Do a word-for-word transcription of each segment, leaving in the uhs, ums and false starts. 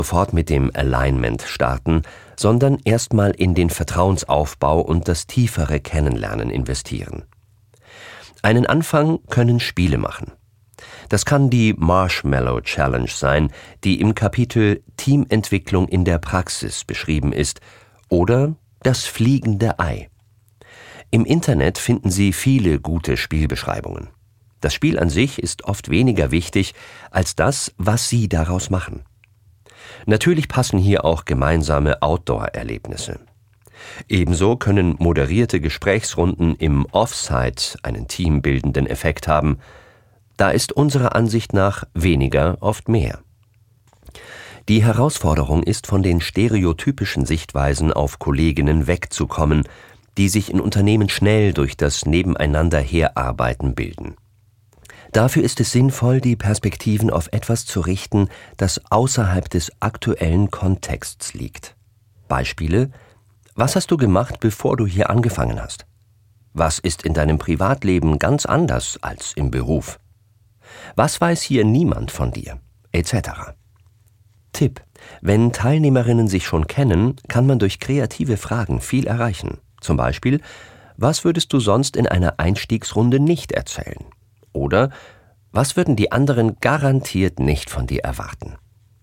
sofort mit dem Alignment starten, sondern erstmal in den Vertrauensaufbau und das tiefere Kennenlernen investieren. Einen Anfang können Spiele machen. Das kann die Marshmallow Challenge sein, die im Kapitel Teamentwicklung in der Praxis beschrieben ist, oder das fliegende Ei. Im Internet finden Sie viele gute Spielbeschreibungen. Das Spiel an sich ist oft weniger wichtig als das, was Sie daraus machen. Natürlich passen hier auch gemeinsame Outdoor-Erlebnisse. Ebenso können moderierte Gesprächsrunden im Offsite einen teambildenden Effekt haben. Da ist unserer Ansicht nach weniger oft mehr. Die Herausforderung ist, von den stereotypischen Sichtweisen auf Kolleginnen wegzukommen, die sich in Unternehmen schnell durch das Nebeneinander-Herarbeiten bilden. Dafür ist es sinnvoll, die Perspektiven auf etwas zu richten, das außerhalb des aktuellen Kontexts liegt. Beispiele: Was hast du gemacht, bevor du hier angefangen hast? Was ist in deinem Privatleben ganz anders als im Beruf? Was weiß hier niemand von dir? Etc. Tipp: Wenn Teilnehmerinnen sich schon kennen, kann man durch kreative Fragen viel erreichen. Zum Beispiel: Was würdest du sonst in einer Einstiegsrunde nicht erzählen? Oder: Was würden die anderen garantiert nicht von dir erwarten?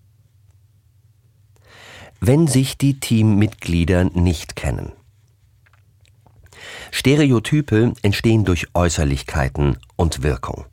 Wenn sich die Teammitglieder nicht kennen. Stereotype entstehen durch Äußerlichkeiten und Wirkung.